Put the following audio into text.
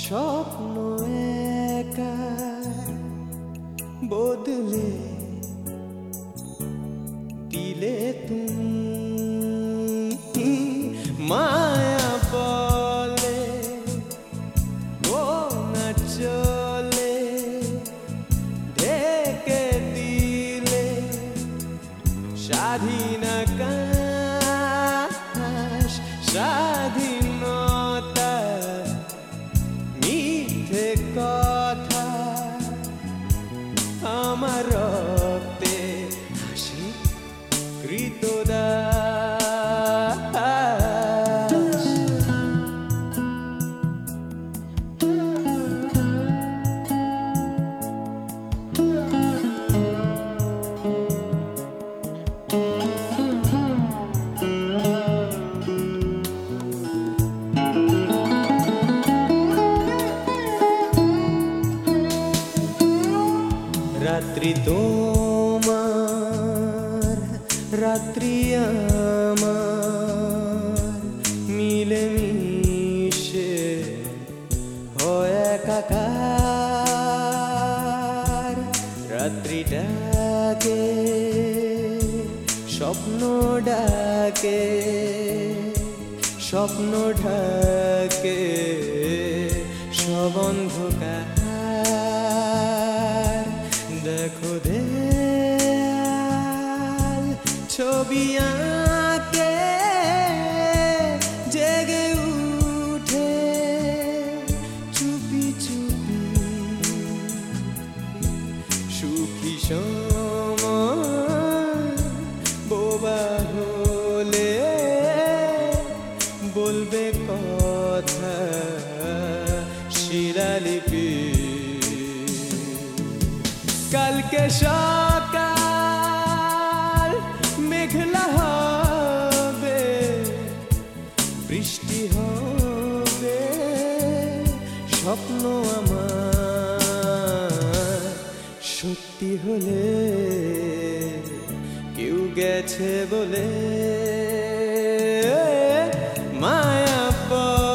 স্বপ্ন একা বদলে দিলে তুমি মায়া বলে ও না চলে ঢেকে দিলে স্বাধীন আকাশ স্বাধীনতা মিথ্যে কথা আমার রক্তে হাসি কৃতদাস। রাত্রি তোমার রাত্রি আমার মিলে মিশে হয় একাকার। রাত্রি ডাকে স্বপ্ন ডাকে স্বপ্ন ঢাকে সব অন্ধকার। দেখো দেয়াল ছবি আঁকে জেগে উঠে চুপি চুপি সুখী সময় বোবা হলে বলবে কথা শিলালিপি। কালকে সকাল মেঘলা হবে বৃষ্টি হবে স্বপ্ন আমার সত্যি হলে কেউ গেছে বলে মায়া